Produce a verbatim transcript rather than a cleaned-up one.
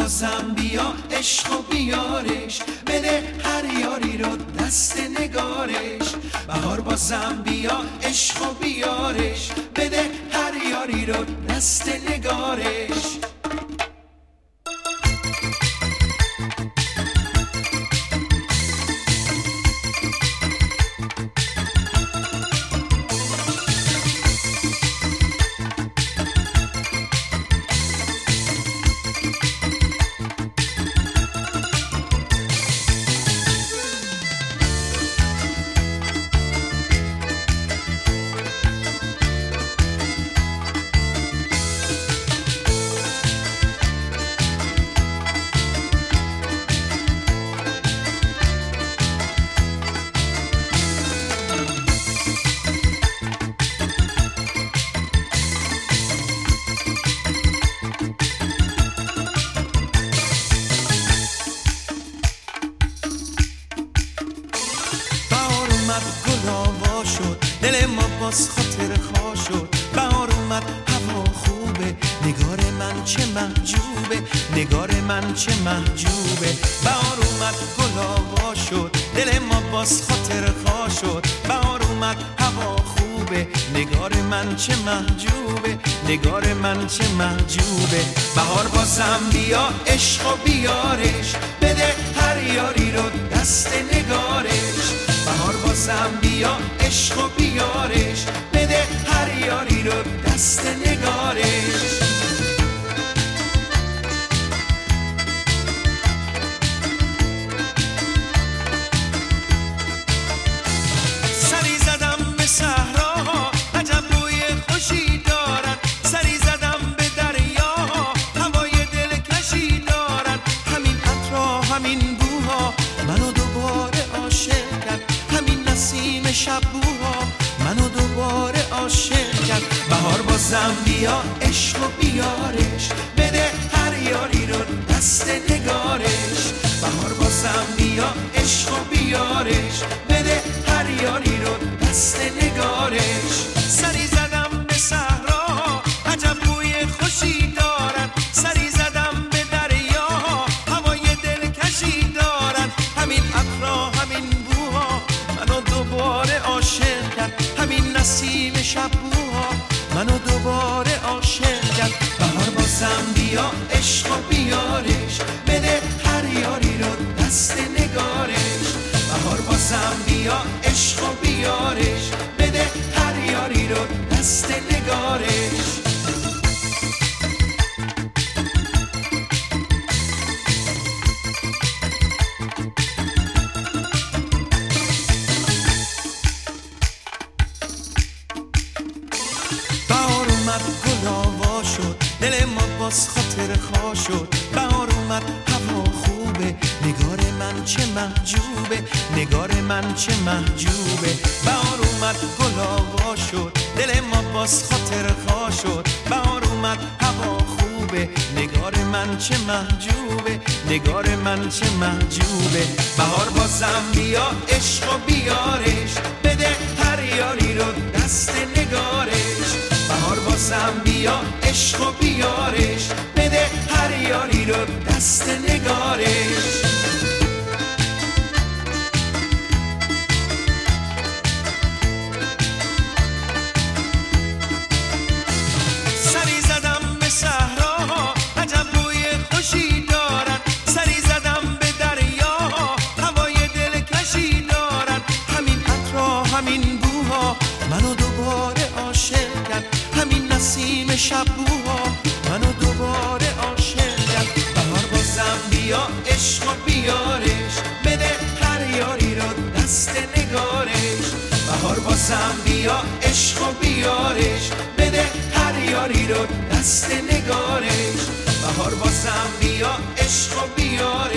بازم بیا عشق و بیارش، بده هر یاری رو دست نگارش. بهار بازم بیا عشق و بیارش، بده هر یاری رو دست نگارش. گل آوا شد، دل ما باز خاطر خوا شد. بهار اومد هوا خوبه، نگار من چه محجوبه، نگار من چه محجوبه. بهار اومد گل آوا شد، دل ما باز خاطر خوا شد. بهار اومد هوا خوبه، نگار من چه محجوبه، نگار من چه محجوبه. بهار بازم بیا عشق و بیارش، بده هر یاری رو دست نگارش. بهار بازم بیا عشق و بیارش، بده هر یاری رو دست نگارش. سری زدم به صحراها، عجب بوی خوشی دارن. سری زدم به دریاها، هوای دلکشی دارن. همین عطرها همین بوها منو دوباره عاشق کرد. همین نسیم شبوها منو دوباره عاشق کرد. بهار بازم بیا عشق و بیارش، بده هر یاری رو دست نگارش. بهار بازم بیا عشق و بیارش، بده هر یاری رو دست نگارش. سری زدم به صحراها، عجب بوی خوشی دارن. سری زدم به دریاها، هوای دلکشی دارن. همین عطرها همین بوها منو دوباره عاشق کرد. همین نسیم شبوها منو دوباره عاشق کرد. بهار بازم بیا عشق و بیارش، بده هر یاری رو دست نگارش. بهار بازم بیا عشق و بیارش، بده هر یاری رو دست نگارش. بهار اومد گل آوا شد، دل ما باز خاطر خوا شد. بهار اومد هوا خوبه، نگار من چه محجوبه، نگار من چه محجوبه. بهار اومد گل آوا شد، دل ما باز خاطر خوا شد. بهار اومد هوا خوبه، نگار من چه محجوبه، نگار من چه محجوبه. بهار بازم بیا عشق و بیارش، بده هر یاری رو دست نگارش. بهار بازم بیا عشق و بیارش، بده هر یاری رو دست نگارش. سری زدم به صحراها، عجب بوی خوشی دارن. سری زدم به دریاها، هوای دلکشی دارن. همین عطرها همین بوها منو دوباره عاشق کرد. همین نسیم شبوها منو دوباره عاشق کرد. بهار بازم بیا عشق و بیارش، بده هر یاری رو دست نگارش. بهار بازم بیا عشق و بیارش، بده هر یاری رو دست نگارش. بهار بازم بیا عشق و بیارش.